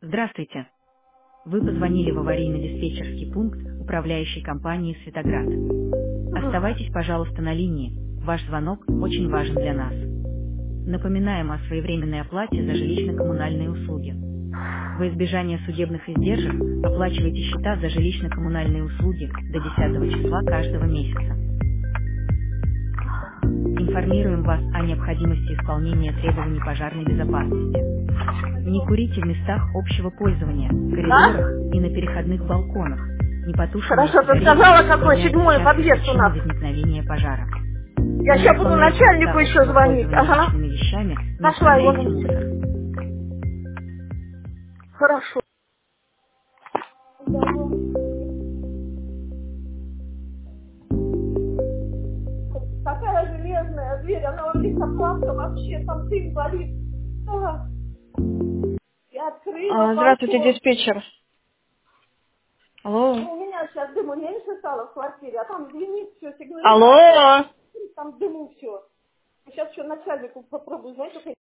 Здравствуйте. Вы позвонили в аварийно-диспетчерский пункт управляющей компании «Светоград». Оставайтесь, пожалуйста, на линии. Ваш звонок очень важен для нас. Напоминаем о своевременной оплате за жилищно-коммунальные услуги. Во избежание судебных издержек оплачивайте счета за жилищно-коммунальные услуги до 10 числа каждого месяца. Информируем вас о необходимости исполнения требований пожарной безопасности. Не курите в местах общего пользования, в А? коридорах и на переходных балконах. Непотушенные Хорошо, ты сигареты сказала, какой являются седьмой частой подъезд у причиной нас. возникновения пожара. Я Не сейчас буду заполняйте места начальнику еще общего звонить. пользования Ага. личными вещами, не Нашла его оставляйте номер. мусор. Хорошо. Такая железная дверь, она валится плавка, вообще там дым валит. Ага. Я открыла Здравствуйте, балкон. диспетчер. Алло. Ну, у меня сейчас дыму меньше стало в квартире, а там звенит все, сигнализация. Алло. Там дыму все. Сейчас еще начальнику попробую, знаете,